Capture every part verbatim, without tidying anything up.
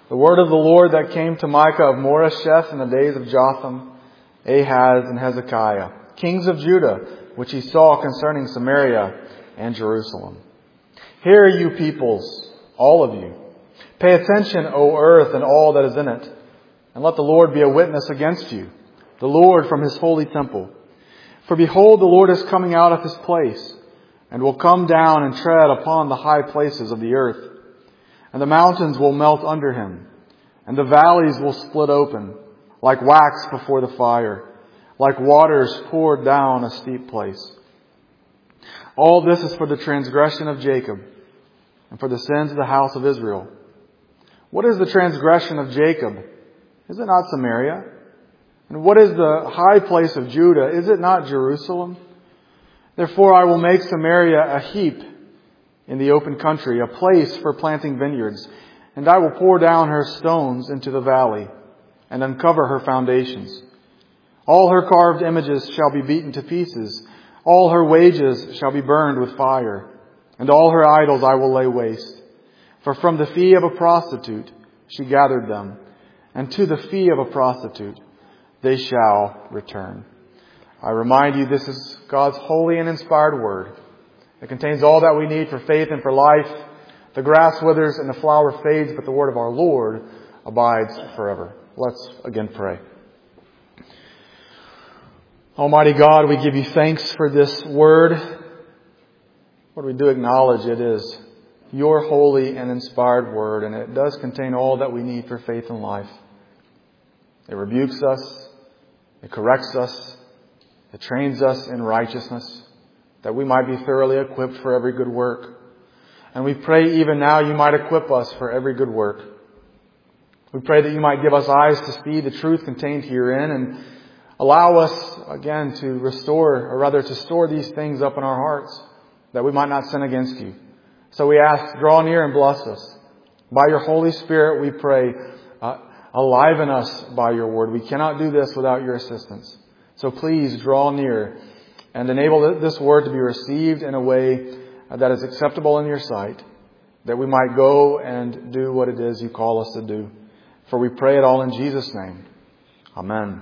The word of the Lord that came to Micah of Moresheth in the days of Jotham, Ahaz, and Hezekiah, kings of Judah, which he saw concerning Samaria and Jerusalem. Hear, you peoples, all of you. Pay attention, O earth, and all that is in it. And let the Lord be a witness against you, the Lord from his holy temple. For behold, the Lord is coming out of his place, and will come down and tread upon the high places of the earth. And the mountains will melt under him, and the valleys will split open, like wax before the fire, like waters poured down a steep place. All this is for the transgression of Jacob, and for the sins of the house of Israel. What is the transgression of Jacob? Is it not Samaria? And what is the high place of Judah? Is it not Jerusalem? Therefore I will make Samaria a heap in the open country, a place for planting vineyards. And I will pour down her stones into the valley, and uncover her foundations. All her carved images shall be beaten to pieces. All her wages shall be burned with fire. And all her idols I will lay waste. For from the fee of a prostitute she gathered them, and to the fee of a prostitute they shall return. I remind you, this is God's holy and inspired word. It contains all that we need for faith and for life. The grass withers and the flower fades, but the word of our Lord abides forever. Let's again pray. Almighty God, we give you thanks for this word. Lord, we do acknowledge it is your holy and inspired word, and it does contain all that we need for faith and life. It rebukes us, it corrects us, it trains us in righteousness, that we might be thoroughly equipped for every good work. And we pray even now you might equip us for every good work. We pray that you might give us eyes to see the truth contained herein, and allow us again to restore, or rather to store these things up in our hearts, that we might not sin against you. So we ask, draw near and bless us. By your Holy Spirit we pray, uh, aliven us by your word. We cannot do this without your assistance. So please draw near and enable this word to be received in a way that is acceptable in your sight, that we might go and do what it is you call us to do. For we pray it all in Jesus' name. Amen.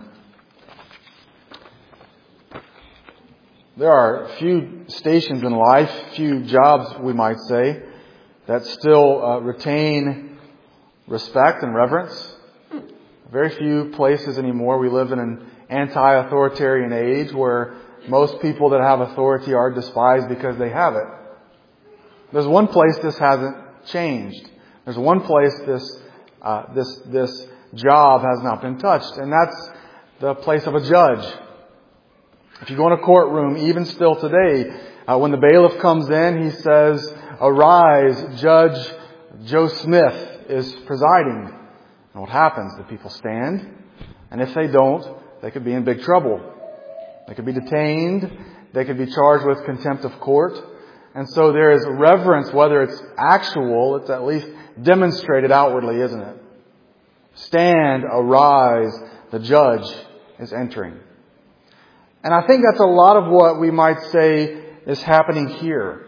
There are few stations in life, few jobs, we might say, that still uh, retain respect and reverence. Very few places anymore. We live in an anti-authoritarian age where most people that have authority are despised because they have it. There's one place this hasn't changed. There's one place this uh, this this job has not been touched, and that's the place of a judge. If you go in a courtroom, even still today, uh, when the bailiff comes in, he says, "Arise, Judge Joe Smith is presiding." And what happens? The people stand, and if they don't, they could be in big trouble. They could be detained. They could be charged with contempt of court. And so there is reverence, whether it's actual, it's at least demonstrated outwardly, isn't it? Stand, arise, the judge is entering. And I think that's a lot of what we might say is happening here.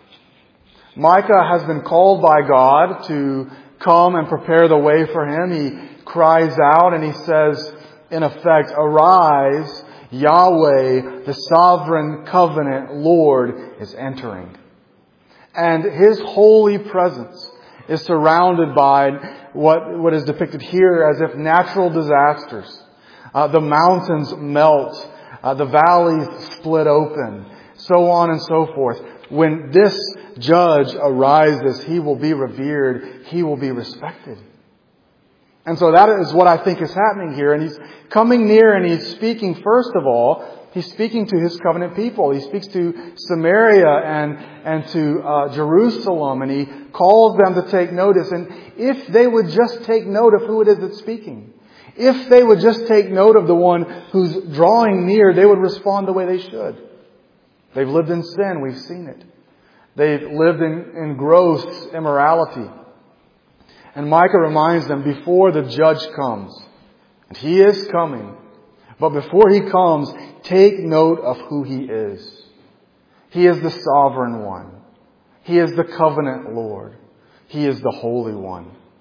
Micah has been called by God to come and prepare the way for him. He cries out and he says, in effect, arise, Yahweh, the sovereign covenant Lord, is entering. And his holy presence is surrounded by what, what is depicted here as if natural disasters. Uh, the mountains melt. Uh, the valleys split open. So on and so forth. When this judge arises, he will be revered. He will be respected. And so that is what I think is happening here. And he's coming near and he's speaking, first of all, he's speaking to his covenant people. He speaks to Samaria and, and to uh, Jerusalem, and he calls them to take notice. And if they would just take note of who it is that's speaking, if they would just take note of the one who's drawing near, they would respond the way they should. They've lived in sin. We've seen it. They've lived in, in gross immorality. And Micah reminds them, before the judge comes, and he is coming, but before he comes, take note of who he is. He is the sovereign one. He is the covenant Lord. He is the Holy One.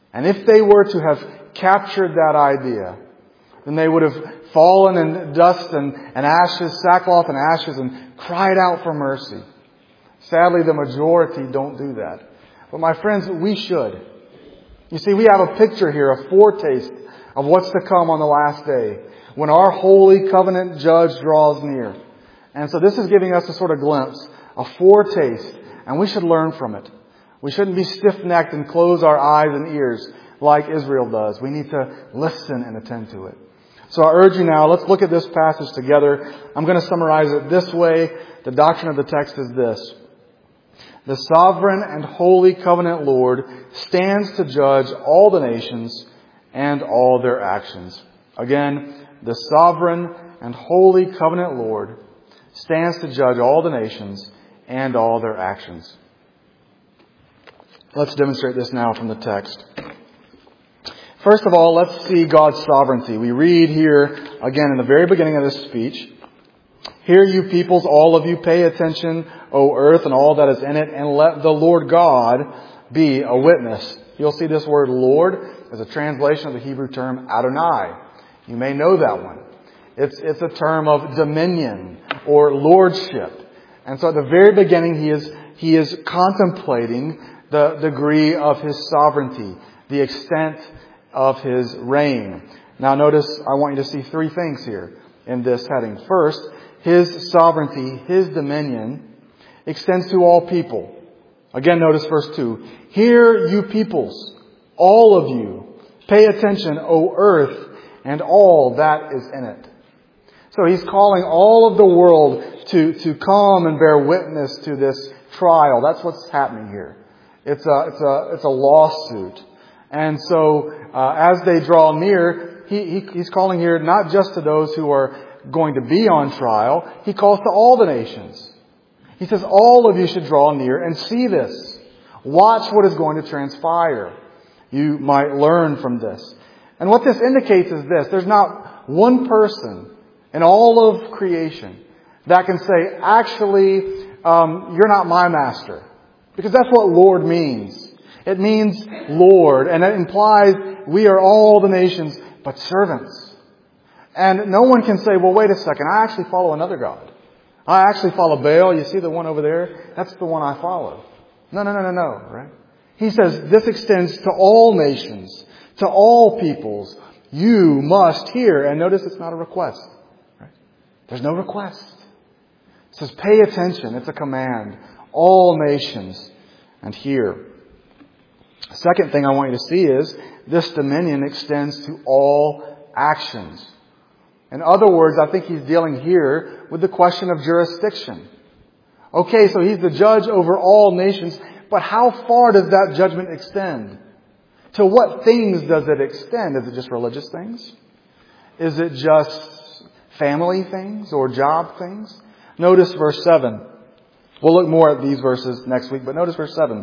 And if they were to have captured that idea, then they would have fallen in dust and, and ashes, sackcloth and ashes, and cried out for mercy. Sadly, the majority don't do that. But my friends, we should. You see, we have a picture here, a foretaste of what's to come on the last day, when our holy covenant judge draws near. And so this is giving us a sort of glimpse, a foretaste, and we should learn from it. We shouldn't be stiff-necked and close our eyes and ears like Israel does. We need to listen and attend to it. So I urge you now, let's look at this passage together. I'm going to summarize it this way. The doctrine of the text is this. The sovereign and holy covenant Lord stands to judge all the nations and all their actions. Again, the sovereign and holy covenant Lord stands to judge all the nations and all their actions. Let's demonstrate this now from the text. First of all, let's see God's sovereignty. We read here, again, in the very beginning of this speech, "Hear you peoples, all of you, pay attention, O earth and all that is in it, and let the Lord God be a witness." You'll see this word Lord as a translation of the Hebrew term Adonai. You may know that one. It's, it's a term of dominion or lordship. And so at the very beginning, he is, he is contemplating the degree of His sovereignty, the extent of His reign. Now notice, I want you to see three things here in this heading. First, His sovereignty, His dominion, extends to all people. Again, notice verse two. "Hear you peoples, all of you, pay attention, O earth, and all that is in it." So He's calling all of the world to, to come and bear witness to this trial. That's what's happening here. It's a, it's a, it's a lawsuit. And so, uh, as they draw near, he, he, He's calling here not just to those who are going to be on trial. He calls to all the nations. He says, all of you should draw near and see this. Watch what is going to transpire. You might learn from this. And what this indicates is this. There's not one person in all of creation that can say, actually, um, you're not my master. Because that's what Lord means. It means Lord. And it implies we are all the nations, but servants. And no one can say, well, wait a second, I actually follow another God. I actually follow Baal. You see the one over there? That's the one I follow. No, no, no, no, no, right? He says this extends to all nations, to all peoples. You must hear. And notice it's not a request. Right? There's no request. It says pay attention. It's a command. All nations and hear. Second thing I want you to see is this dominion extends to all actions. In other words, I think he's dealing here with the question of jurisdiction. Okay, so he's the judge over all nations, but how far does that judgment extend? To what things does it extend? Is it just religious things? Is it just family things or job things? Notice verse seven. We'll look more at these verses next week, but notice verse seven.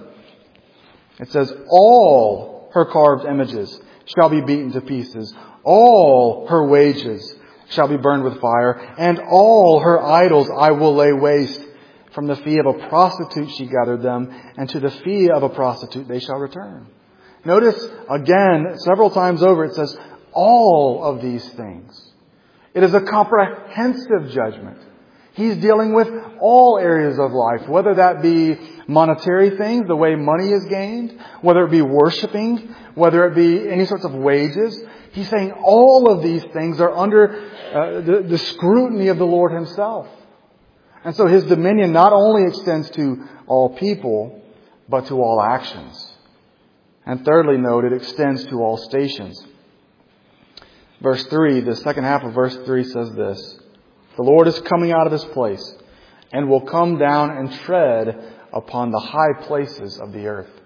It says, all her carved images shall be beaten to pieces. All her wages shall be burned with fire. And all her idols I will lay waste. From the fee of a prostitute she gathered them, and to the fee of a prostitute they shall return. Notice again, several times over, it says, all of these things. It is a comprehensive judgment. He's dealing with all areas of life, whether that be monetary things, the way money is gained, whether it be worshiping, whether it be any sorts of wages. He's saying all of these things are under uh, the, the scrutiny of the Lord Himself. And so His dominion not only extends to all people, but to all actions. And thirdly, note, it extends to all stations. Verse three, the second half of verse three says this. The Lord is coming out of His place and will come down and tread upon the high places of the earth.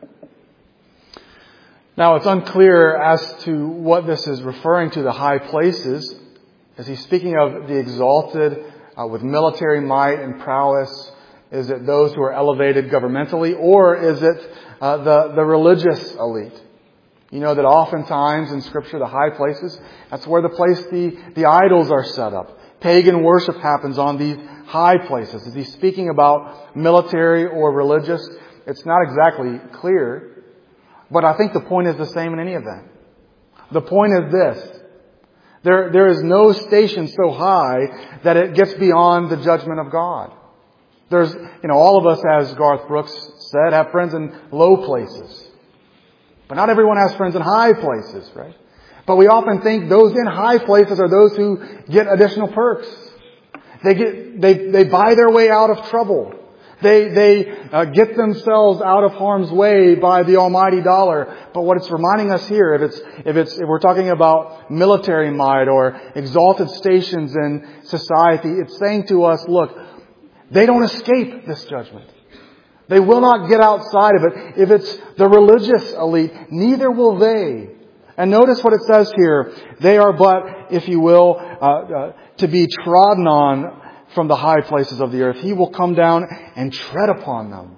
Now, it's unclear as to what this is referring to, the high places. Is he speaking of the exalted uh, with military might and prowess? Is it those who are elevated governmentally? Or is it uh, the, the religious elite? You know that oftentimes in Scripture, the high places, that's where the place the, the idols are set up. Pagan worship happens on these high places. Is he speaking about military or religious? It's not exactly clear. But I think the point is the same in any event. The point is this. There, there is no station so high that it gets beyond the judgment of God. There's, you know, all of us, as Garth Brooks said, have friends in low places. But not everyone has friends in high places, right? But we often think those in high places are those who get additional perks. They get, they, they buy their way out of trouble. They, they uh, get themselves out of harm's way by the almighty dollar. But what it's reminding us here, if it's, if it's, if we're talking about military might or exalted stations in society, it's saying to us, look, they don't escape this judgment. They will not get outside of it. If it's the religious elite, neither will they. And notice what it says here. They are but, if you will, uh, uh, to be trodden on from the high places of the earth. He will come down and tread upon them.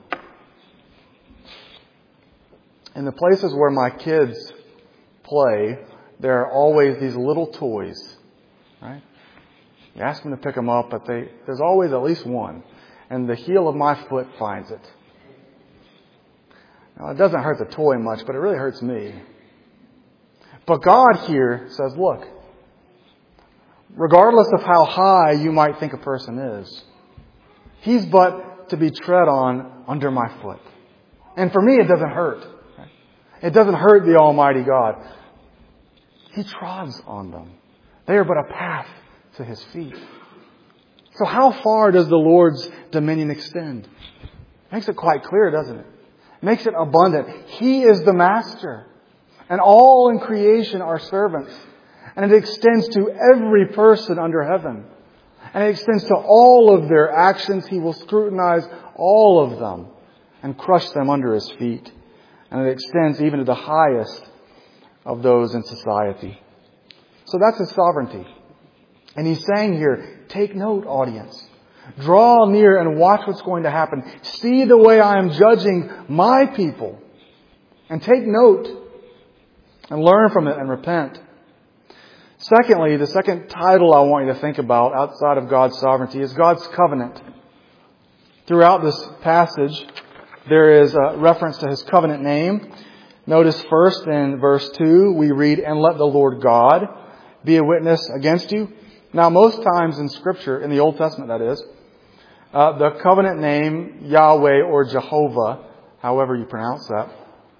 In the places where my kids play, there are always these little toys, right? You ask them to pick them up, but they, there's always at least one. And the heel of my foot finds it. Now, it doesn't hurt the toy much, but it really hurts me. But God here says, look, regardless of how high you might think a person is, he's but to be tread on under my foot. And for me, it doesn't hurt. It doesn't hurt the Almighty God. He trods on them. They are but a path to His feet. So how far does the Lord's dominion extend? Makes it quite clear, doesn't it? Makes it abundant. He is the master. And all in creation are servants. And it extends to every person under heaven. And it extends to all of their actions. He will scrutinize all of them and crush them under His feet. And it extends even to the highest of those in society. So that's His sovereignty. And He's saying here, take note, audience. Draw near and watch what's going to happen. See the way I am judging my people. And take note and learn from it and repent. Secondly, the second title I want you to think about outside of God's sovereignty is God's covenant. Throughout this passage, there is a reference to His covenant name. Notice first in verse two, we read, "And let the Lord God be a witness against you." Now, most times in Scripture, in the Old Testament that is, uh, the covenant name, Yahweh or Jehovah, however you pronounce that,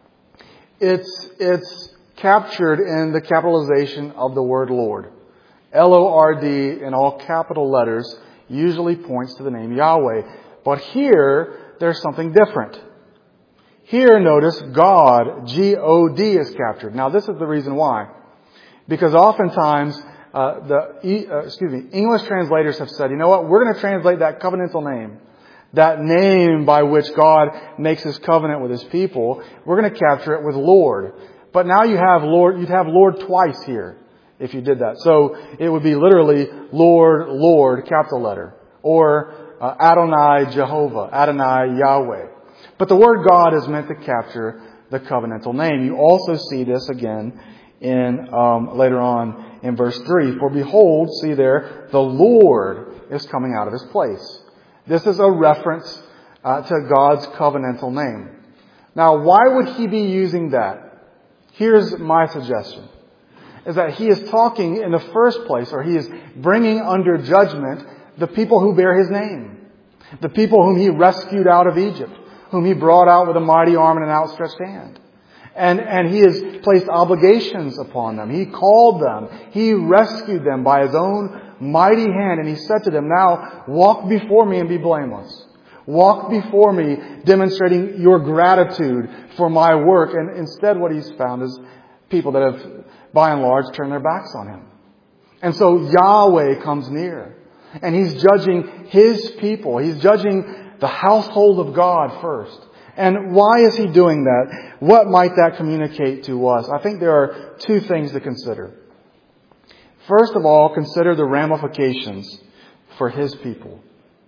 it's, it's captured in the capitalization of the word Lord. L O R D in all capital letters usually points to the name Yahweh. But here, there's something different. Here, notice, God, G O D, is captured. Now, this is the reason why. Because oftentimes, uh, the uh, excuse me, English translators have said, you know what, we're going to translate that covenantal name, that name by which God makes His covenant with His people, we're going to capture it with Lord. But now you have Lord, you'd have Lord twice here if you did that. So it would be literally Lord, Lord, capital letter. Or uh, Adonai Jehovah, Adonai Yahweh. But the word God is meant to capture the covenantal name. You also see this again in um, later on in verse three. For behold, see there, the Lord is coming out of His place. This is a reference uh, to God's covenantal name. Now, why would He be using that? Here's my suggestion, is that He is talking in the first place, or He is bringing under judgment the people who bear His name. The people whom He rescued out of Egypt, whom He brought out with a mighty arm and an outstretched hand. And, and He has placed obligations upon them. He called them. He rescued them by His own mighty hand. And He said to them, now walk before Me and be blameless. Walk before Me, demonstrating your gratitude for My work. And instead what He's found is people that have, by and large, turned their backs on Him. And so Yahweh comes near. And He's judging His people. He's judging the household of God first. And why is He doing that? What might that communicate to us? I think there are two things to consider. First of all, consider the ramifications for His people.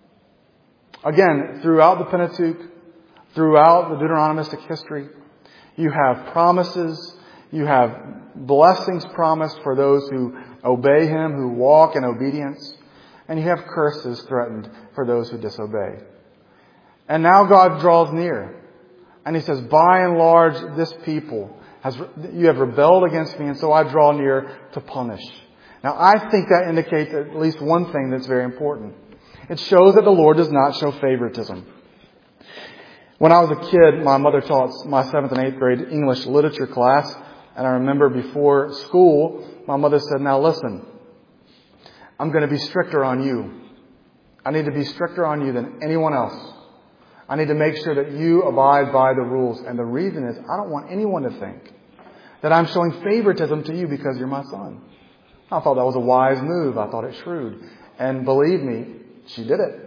Again, throughout the Pentateuch, throughout the Deuteronomistic history, you have promises, you have blessings promised for those who obey Him, who walk in obedience, and you have curses threatened for those who disobey. And now God draws near. And he says, by and large, this people, has you have rebelled against me, and so I draw near to punish. Now, I think that indicates at least one thing that's very important. It shows that the Lord does not show favoritism. When I was a kid, my mother taught my seventh and eighth grade English literature class. And I remember before school, my mother said, now listen, I'm going to be stricter on you. I need to be stricter on you than anyone else. I need to make sure that you abide by the rules. And the reason is I don't want anyone to think that I'm showing favoritism to you because you're my son. I thought that was a wise move. I thought it shrewd. And believe me, she did it.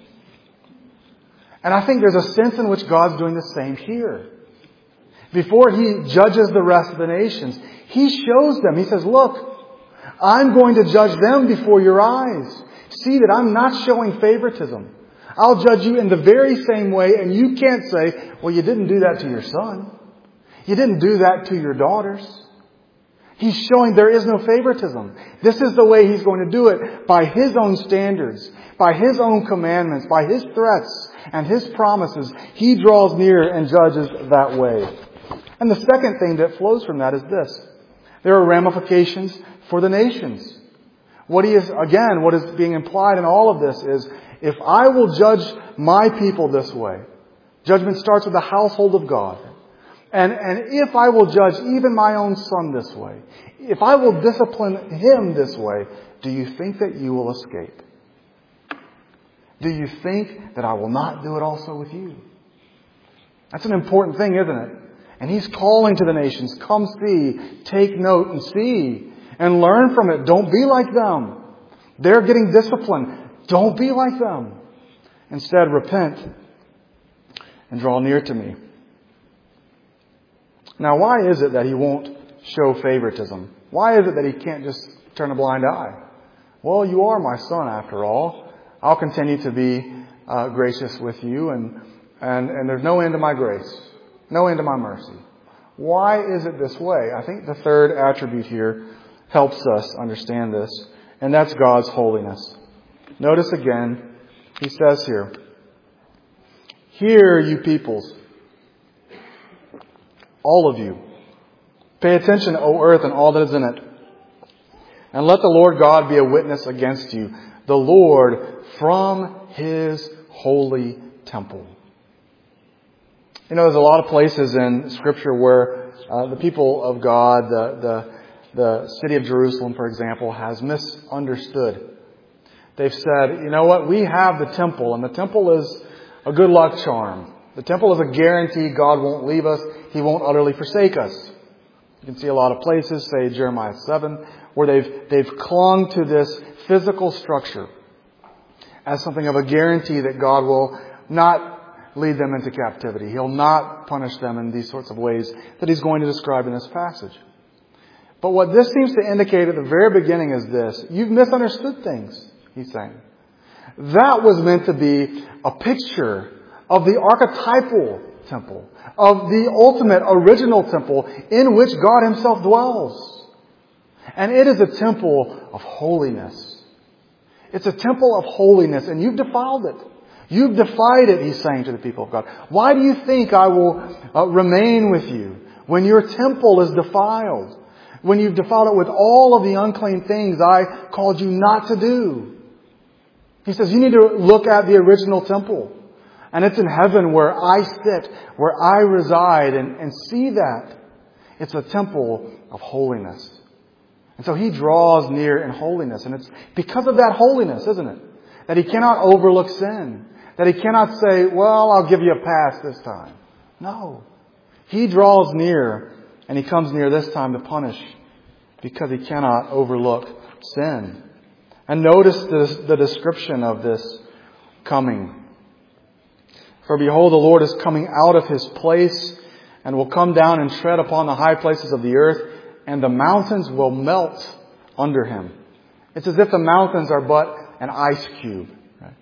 And I think there's a sense in which God's doing the same here. Before He judges the rest of the nations, He shows them. He says, look, I'm going to judge them before your eyes. See that I'm not showing favoritism. I'll judge you in the very same way, and you can't say, well, you didn't do that to your son. You didn't do that to your daughters. He's showing there is no favoritism. This is the way He's going to do it, by His own standards, by His own commandments, by His threats and His promises. He draws near and judges that way. And the second thing that flows from that is this. There are ramifications for the nations. What he is, again, what is being implied in all of this is, if I will judge my people this way, judgment starts with the household of God. And, and if I will judge even my own son this way, if I will discipline him this way, do you think that you will escape? Do you think that I will not do it also with you? That's an important thing, isn't it? And He's calling to the nations, come see, take note and see, and learn from it. Don't be like them. They're getting disciplined. Don't be like them. Instead, repent and draw near to me. Now, why is it that He won't show favoritism? Why is it that He can't just turn a blind eye? Well, you are my son after all. I'll continue to be uh, gracious with you, and, and, and there's no end to my grace. No end to my mercy. Why is it this way? I think the third attribute here helps us understand this, and that's God's holiness. Notice again, He says here, hear you peoples, all of you. Pay attention, O earth, and all that is in it. And let the Lord God be a witness against you, the Lord from His holy temple. You know, there's a lot of places in Scripture where uh, the people of God, the, the the city of Jerusalem, for example, has misunderstood. They've said, you know what, we have the temple, and the temple is a good luck charm. The temple is a guarantee God won't leave us. He won't utterly forsake us. You can see a lot of places, say Jeremiah seven, where they've they've clung to this physical structure as something of a guarantee that God will not lead them into captivity. He'll not punish them in these sorts of ways that He's going to describe in this passage. But what this seems to indicate at the very beginning is this. You've misunderstood things, He's saying. That was meant to be a picture of the archetypal temple, of the ultimate original temple in which God Himself dwells. And it is a temple of holiness. It's a temple of holiness, and you've defiled it. You've defied it, He's saying to the people of God. Why do you think I will uh, remain with you when your temple is defiled? When you've defiled it with all of the unclean things I called you not to do. He says you need to look at the original temple. And it's in heaven where I sit, where I reside, and, and see that. It's a temple of holiness. And so He draws near in holiness. And it's because of that holiness, isn't it? That He cannot overlook sin. That He cannot say, well, I'll give you a pass this time. No. He draws near, and He comes near this time to punish because He cannot overlook sin. And notice the, the description of this coming. For behold, the Lord is coming out of His place and will come down and tread upon the high places of the earth, and the mountains will melt under Him. It's as if the mountains are but an ice cube. Right?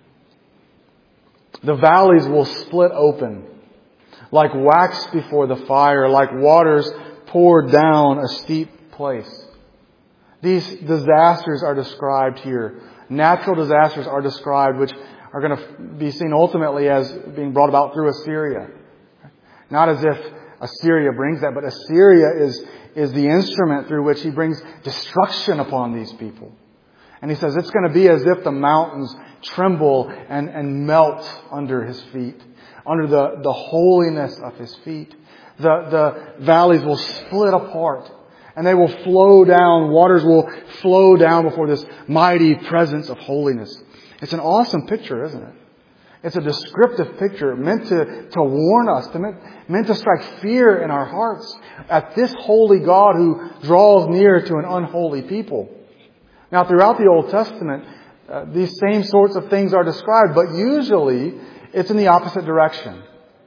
The valleys will split open like wax before the fire, like waters poured down a steep place. These disasters are described here. Natural disasters are described, which are going to be seen ultimately as being brought about through Assyria. Not as if Assyria brings that, but Assyria is, is the instrument through which he brings destruction upon these people. And he says it's going to be as if the mountains tremble and, and melt under his feet, under the, the holiness of his feet. The, the valleys will split apart and they will flow down. Waters will flow down before this mighty presence of holiness. It's an awesome picture, isn't it? It's a descriptive picture meant to, to warn us, to meant, meant to strike fear in our hearts at this holy God who draws near to an unholy people. Now, throughout the Old Testament, uh, these same sorts of things are described, but usually it's in the opposite direction.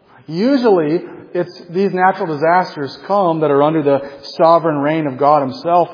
Usually it's these natural disasters come that are under the sovereign reign of God Himself,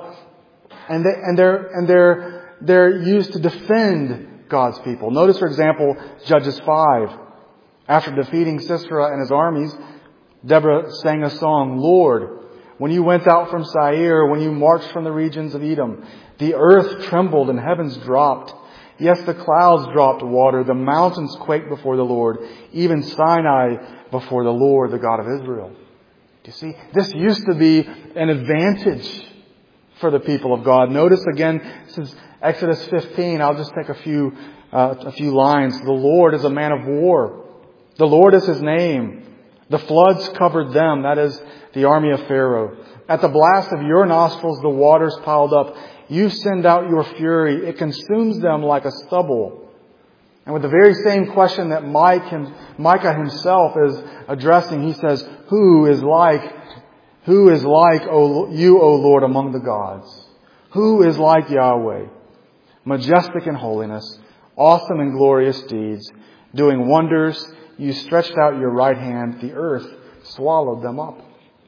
and they, and they're and they're they're used to defend God's people. Notice, for example, Judges five. After defeating Sisera and his armies, Deborah sang a song, Lord, when you went out from Seir, when you marched from the regions of Edom, the earth trembled and heavens dropped. Yes, the clouds dropped water. The mountains quaked before the Lord. Even Sinai before the Lord, the God of Israel. Do you see? This used to be an advantage for the people of God. Notice again, this is Exodus fifteen. I'll just take a few, uh, a few lines. The Lord is a man of war. The Lord is His name. The floods covered them. That is the army of Pharaoh. At the blast of your nostrils, the waters piled up. You send out your fury. It consumes them like a stubble. And with the very same question that Mike him, Micah himself is addressing, he says, Who is like, who is like o, you, O Lord, among the gods? Who is like Yahweh? Majestic in holiness, awesome in glorious deeds, doing wonders. You stretched out your right hand. The earth swallowed them up.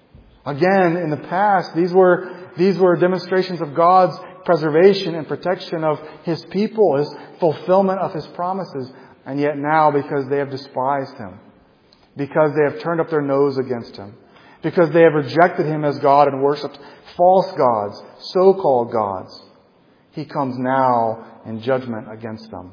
Again, in the past, these were, these were demonstrations of God's preservation and protection of His people, His fulfillment of His promises. And yet now, because they have despised Him, because they have turned up their nose against Him, because they have rejected Him as God and worshipped false gods, so-called gods, He comes now in judgment against them.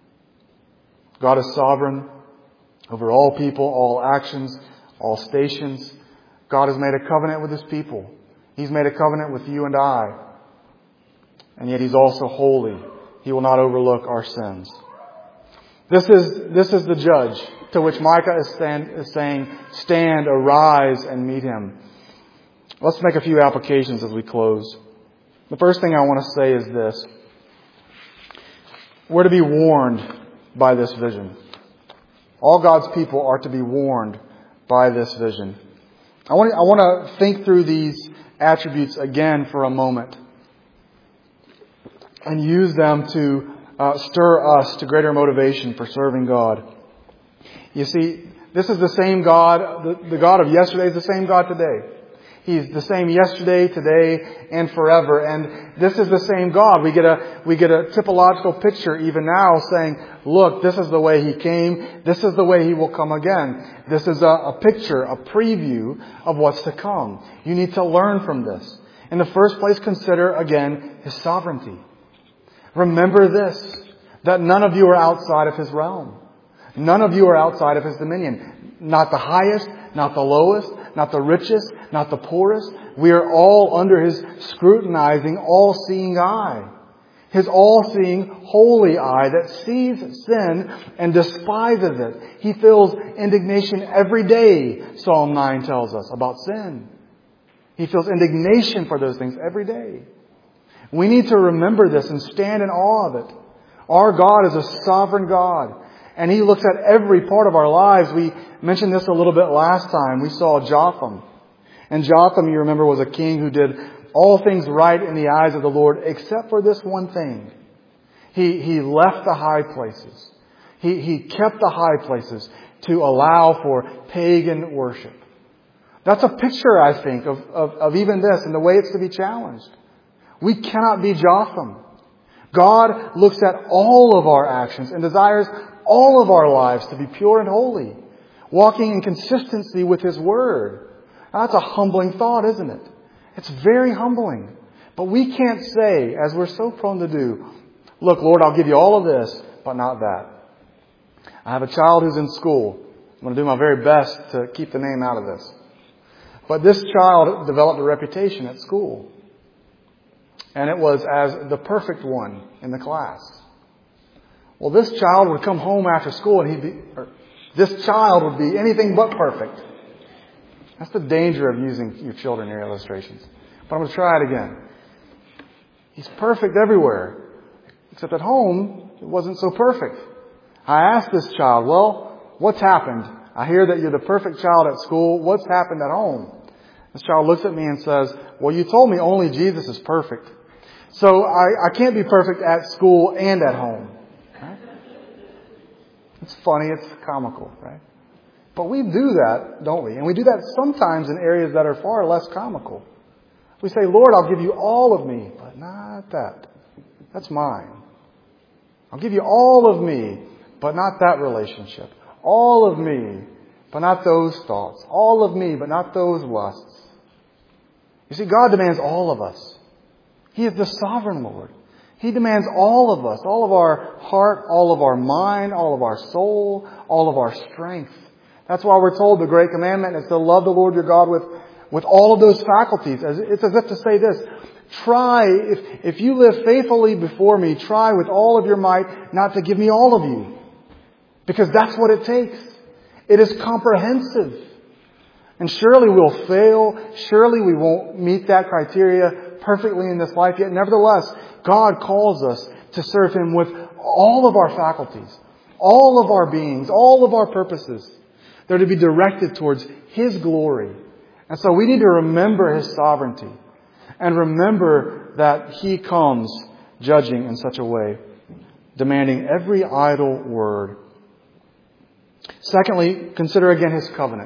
God is sovereign over all people, all actions, all stations. God has made a covenant with His people. He's made a covenant with you and I. And yet He's also holy. He will not overlook our sins. This is, this is the judge to which Micah is, stand, is saying, stand, arise, and meet Him. Let's make a few applications as we close. The first thing I want to say is this. We're to be warned by this vision. All God's people are to be warned by this vision. I want, I want to think through these attributes again for a moment and use them to uh, stir us to greater motivation for serving God. You see, this is the same God, the, the God of yesterday is the same God today. He's the same yesterday, today, and forever. And this is the same God. We get a, we get a typological picture even now saying, look, this is the way He came. This is the way He will come again. This is a, a picture, a preview of what's to come. You need to learn from this. In the first place, consider again His sovereignty. Remember this, that none of you are outside of His realm. None of you are outside of His dominion. Not the highest, not the lowest, not the richest, not the poorest. We are all under His scrutinizing, all-seeing eye. His all-seeing, holy eye that sees sin and despises it. He feels indignation every day, Psalm nine tells us, about sin. He feels indignation for those things every day. We need to remember this and stand in awe of it. Our God is a sovereign God. And He looks at every part of our lives. We mentioned this a little bit last time. We saw Jotham. And Jotham, you remember, was a king who did all things right in the eyes of the Lord, except for this one thing. He, he left the high places. He, he kept the high places to allow for pagan worship. That's a picture, I think, of, of, of even this and the way it's to be challenged. We cannot be Jotham. God looks at all of our actions and desires all of our lives to be pure and holy, walking in consistency with His Word. Now, that's a humbling thought, isn't it? It's very humbling. But we can't say, as we're so prone to do, look, Lord, I'll give you all of this, but not that. I have a child who's in school, going to do my very best to keep the name out of this. But this child developed a reputation at school. And it was as the perfect one in the class. Well, this child would come home after school and he'd be, or this child would be anything but perfect. That's the danger of using your children in your illustrations. But I'm going to try it again. He's perfect everywhere. Except at home, it wasn't so perfect. I asked this child, well, what's happened? I hear that you're the perfect child at school. What's happened at home? This child looks at me and says, well, you told me only Jesus is perfect. So I, I can't be perfect at school and at home. Right? It's funny. It's comical, right? But we do that, don't we? And we do that sometimes in areas that are far less comical. We say, Lord, I'll give you all of me, but not that. That's mine. I'll give you all of me, but not that relationship. All of me, but not those thoughts. All of me, but not those lusts. You see, God demands all of us. He is the sovereign Lord. He demands all of us, all of our heart, all of our mind, all of our soul, all of our strength. That's why we're told the great commandment is to love the Lord your God with, with all of those faculties. It's as if to say this, try, if, if you live faithfully before me, try with all of your might not to give me all of you. Because that's what it takes. It is comprehensive. And surely we'll fail. Surely we won't meet that criteria perfectly in this life. Yet nevertheless, God calls us to serve Him with all of our faculties, all of our beings, all of our purposes. They're to be directed towards His glory. And so we need to remember His sovereignty and remember that He comes judging in such a way, demanding every idle word. Secondly, consider again His covenant.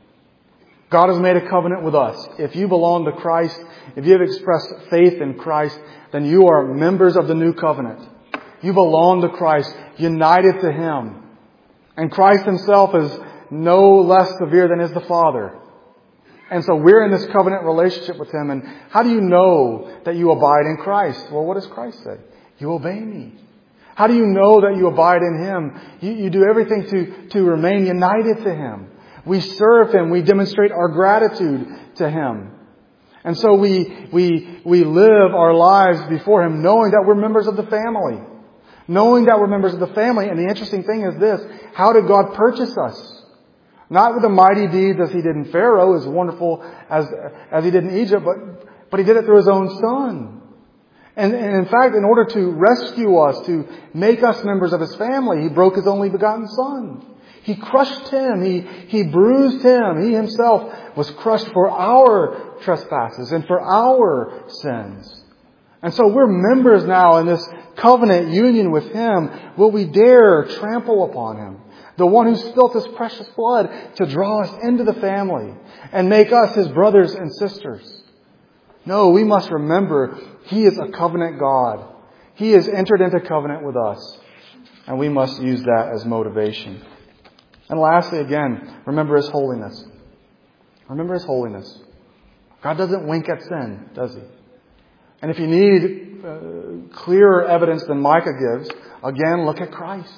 God has made a covenant with us. If you belong to Christ, if you have expressed faith in Christ, then you are members of the new covenant. You belong to Christ, united to Him. And Christ Himself is no less severe than is the Father. And so we're in this covenant relationship with Him. And how do you know that you abide in Christ? Well, what does Christ say? You obey me. How do you know that you abide in Him? You, you do everything to, to remain united to Him. We serve Him. We demonstrate our gratitude to Him. And so we, we, we live our lives before Him knowing that we're members of the family. Knowing that we're members of the family. And the interesting thing is this. How did God purchase us? Not with the mighty deeds as He did in Pharaoh, as wonderful as, as He did in Egypt, but, but He did it through His own Son. And, and in fact, in order to rescue us, to make us members of His family, He broke His only begotten Son. He crushed Him. He, he bruised Him. He Himself was crushed for our trespasses and for our sins. And so we're members now in this covenant union with Him. Will we dare trample upon Him? The one who spilt His precious blood to draw us into the family and make us His brothers and sisters. No, we must remember He is a covenant God. He has entered into covenant with us. And we must use that as motivation. And lastly, again, remember His holiness. Remember His holiness. God doesn't wink at sin, does He? And if you need uh, clearer evidence than Micah gives, again, look at Christ.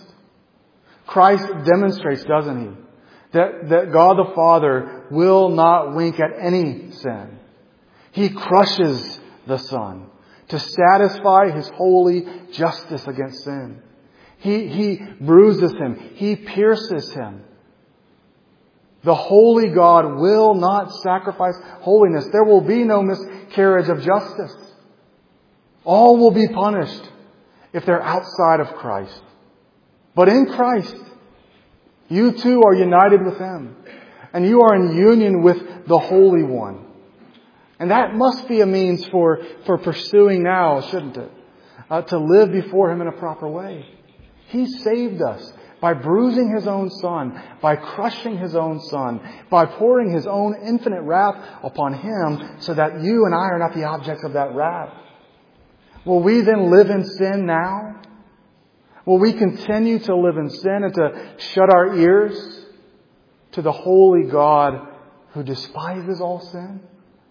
Christ demonstrates, doesn't He, that, that God the Father will not wink at any sin. He crushes the Son to satisfy His holy justice against sin. He, he bruises Him. He pierces Him. The holy God will not sacrifice holiness. There will be no miscarriage of justice. All will be punished if they're outside of Christ. But in Christ, you too are united with Him. And you are in union with the Holy One. And that must be a means for, for pursuing now, shouldn't it? Uh, to live before Him in a proper way. He saved us by bruising His own Son, by crushing His own Son, by pouring His own infinite wrath upon Him so that you and I are not the objects of that wrath. Will we then live in sin now? Will we continue to live in sin and to shut our ears to the holy God who despises all sin?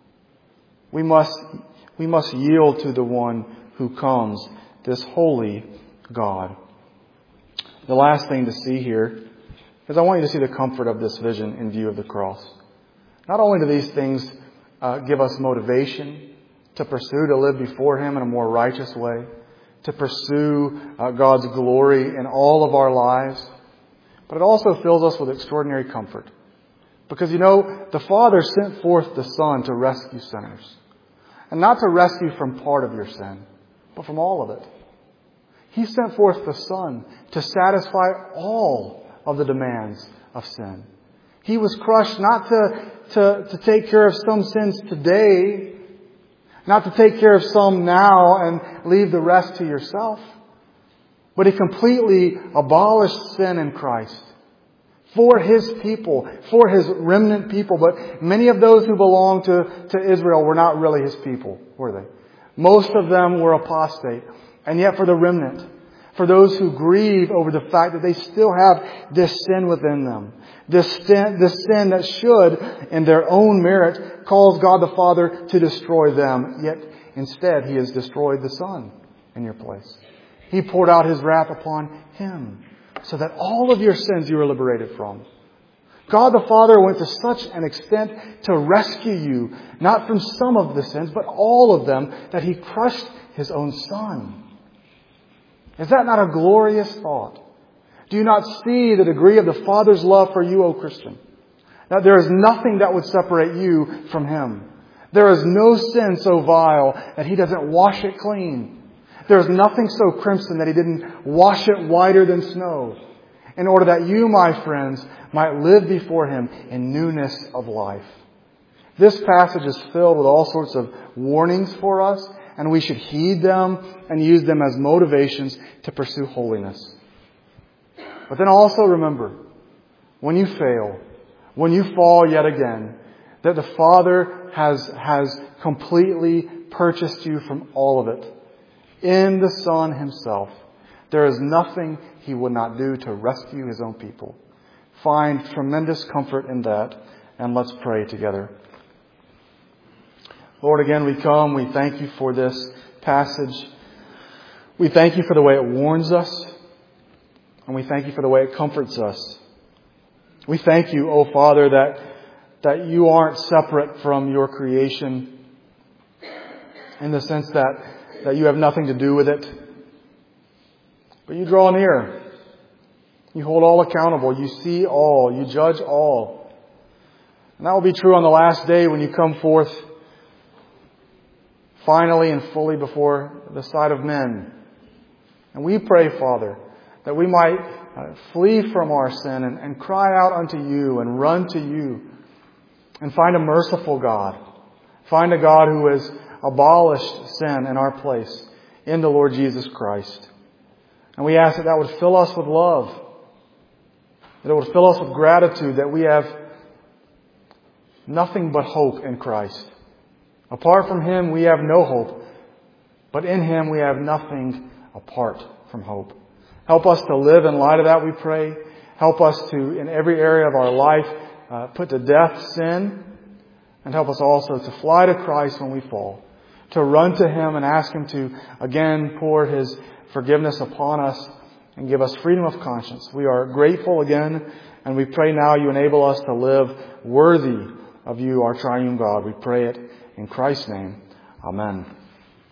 We must, we must yield to the one who comes, this holy God. The last thing to see here Because I want you to see the comfort of this vision in view of the cross. Not only do these things uh, give us motivation to pursue, to live before Him in a more righteous way, to pursue uh, God's glory in all of our lives, but it also fills us with extraordinary comfort. Because, you know, the Father sent forth the Son to rescue sinners. And not to rescue from part of your sin, but from all of it. He sent forth the Son to satisfy all of the demands of sin. He was crushed not to, to, to take care of some sins today, not to take care of some now and leave the rest to yourself, but He completely abolished sin in Christ for His people, for His remnant people. But many of those who belonged to, to Israel were not really His people, were they? Most of them were apostate. And yet for the remnant, for those who grieve over the fact that they still have this sin within them, this sin, this sin that should, in their own merit, cause God the Father to destroy them, yet instead He has destroyed the Son in your place. He poured out His wrath upon Him, so that all of your sins you were liberated from. God the Father went to such an extent to rescue you, not from some of the sins, but all of them, that He crushed His own Son. Is that not a glorious thought? Do you not see the degree of the Father's love for you, O Christian? That there is nothing that would separate you from Him. There is no sin so vile that He doesn't wash it clean. There is nothing so crimson that He didn't wash it whiter than snow, in order that you, my friends, might live before Him in newness of life. This passage is filled with all sorts of warnings for us, and we should heed them and use them as motivations to pursue holiness. But then also remember, when you fail, when you fall yet again, that the Father has, has completely purchased you from all of it. In the Son Himself. There is nothing He would not do to rescue His own people. Find tremendous comfort in that, and let's pray together. Lord, again we come, we thank You for this passage. We thank You for the way it warns us, and we thank You for the way it comforts us. We thank You, O Father, that, that You aren't separate from Your creation, in the sense that that You have nothing to do with it. But You draw near. You hold all accountable. You see all. You judge all. And that will be true on the last day when You come forth finally and fully before the sight of men. And we pray, Father, that we might uh, flee from our sin and, and cry out unto You and run to You and find a merciful God. Find a God who has abolished sin in our place in the Lord Jesus Christ. And we ask that that would fill us with love. That it would fill us with gratitude that we have nothing but hope in Christ. Apart from Him, we have no hope. But in Him, we have nothing apart from hope. Help us to live in light of that, we pray. Help us to, in every area of our life, uh, put to death sin. And help us also to fly to Christ when we fall. To run to Him and ask Him to again pour His forgiveness upon us and give us freedom of conscience. We are grateful again, and we pray now You enable us to live worthy of You, our triune God. We pray it in Christ's name. Amen.